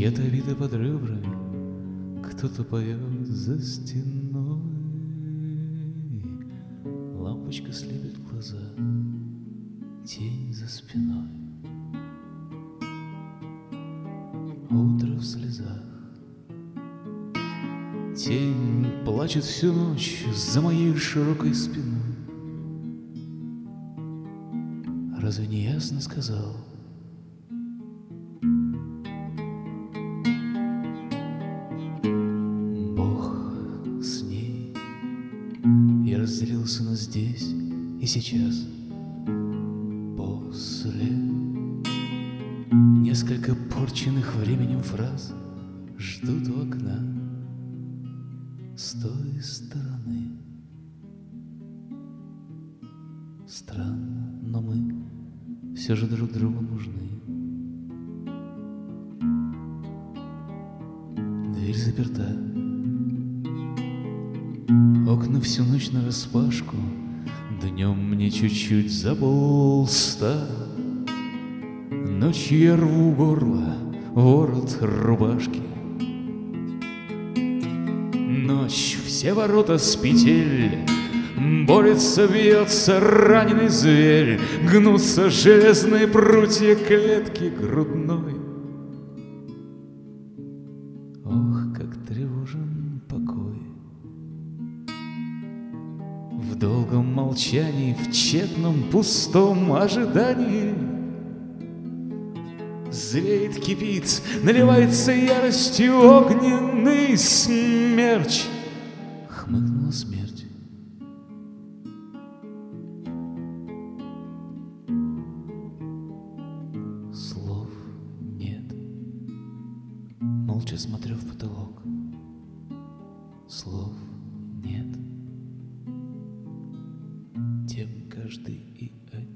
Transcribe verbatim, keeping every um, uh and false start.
чья-то вида под ребрами, кто-то поет за стеной. Лампочка слепит глаза, тень за спиной. Утро в слезах. Тень плачет всю ночь за моей широкой спиной. Разве не ясно сказал? Бог с ней. Я разделился на здесь и сейчас. После несколько порченных временем фраз ждут у окна с той стороны. Странно, но мы все же друг другу нужны. Дверь заперта, окна всю ночь нараспашку. Днем мне чуть-чуть за полста. Ночью я рву горло, ворот рубашки. Ночь, все ворота с петель. Борется, бьется раненый зверь. Гнутся железные прутья клетки грудной. Ох, как тревожен покой. В долгом молчании, в тщетном пустом ожидании зреет, кипит, наливается яростью огненный смерч. Хмыкнула смерть. Слов нет. Молча смотрю в потолок. Слов нет. Тем каждый и один.